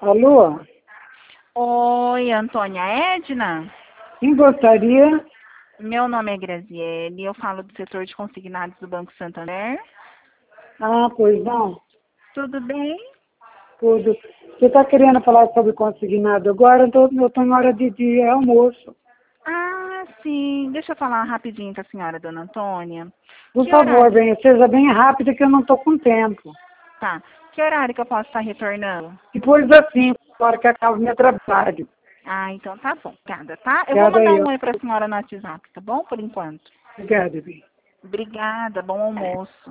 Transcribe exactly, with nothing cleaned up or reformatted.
Alô? Oi, Antônia Edna? Quem gostaria? Meu nome é Graziele, eu falo do setor de consignados do Banco Santander. Ah, pois não. Tudo bem? Tudo. Você está querendo falar sobre consignado agora? Então, eu estou em hora de, de almoço. Ah, sim. Deixa eu falar rapidinho com a senhora, dona Antônia. Por Que favor, horário? venha. Seja bem rápida que eu não estou com tempo. Tá. Que horário que eu posso estar retornando? Depois das cinco, hora que acaba o meu trabalho. Ah, então tá bom. Obrigada, tá? Eu vou Obrigada mandar aí. um oi pra senhora no WhatsApp, tá bom? Por enquanto. Obrigada, bem. Obrigada, bom almoço.